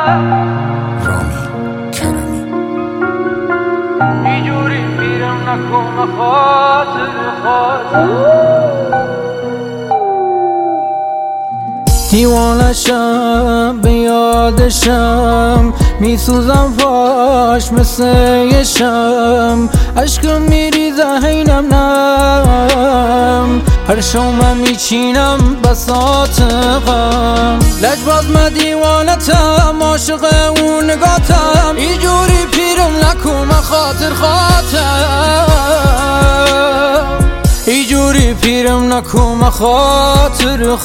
رامی کرمی اینجوری میرم نکن خاطر دیوانشم به یادشم میسوزم پاش مثل یه شم عشقم میریزه هینم نم هر شوم میچینم بساط غم لجباز من دیوانتم عاشق اون نگاتم اینجوری پیرم نکن خاطر اینجوری پیرم نکن خاطر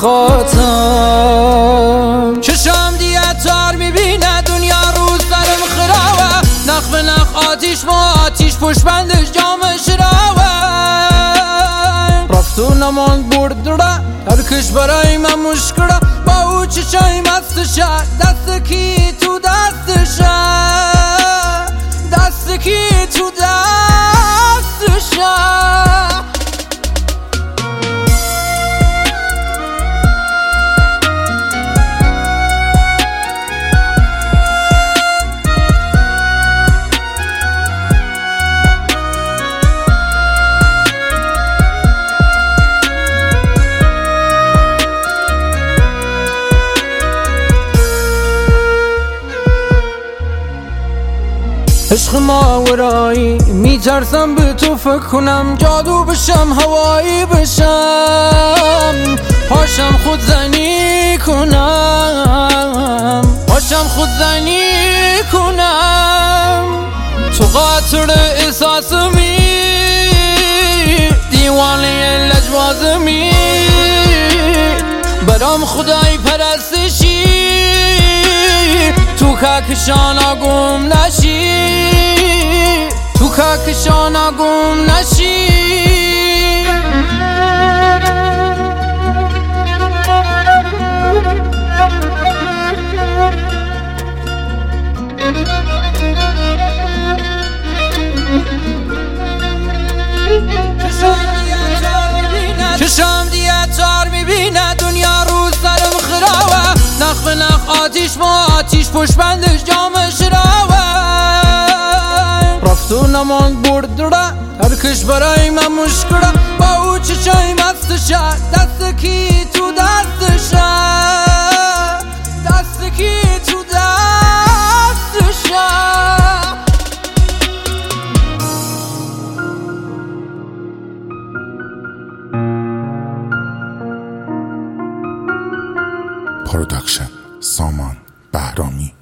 چشم دیگه تار میبینه دنیا روز سرم خراوه نخ به نخ آتیش ما آتیش پشت بندش جامش راوه رفت و نماند بردره ترکش برای من مشکره با او چشای مستشه دست کی تو دستشه دست کی تو دستشه عشق ماورایی میترسم به تو فکر کنم جادو بشم هوایی بشم پاشم خودزنی کنم پاشم خودزنی کنم تو قاطر احساسمی دیوانه لجوازمی برام خدای پرستشی تو کاکشانا گم نشی تو کاکشانا گم نشی چشم دیگه تار میبینه دنیا روز سرم خراوه نخ به نخ آتیش ما آتیش پشت بندش جامش راوه رفت و نماند بردره ترکش برای من مشکره با او چشای مستشه دست کی تو دستشه دست کی تو دستشه پروداکشن سامان بهرامی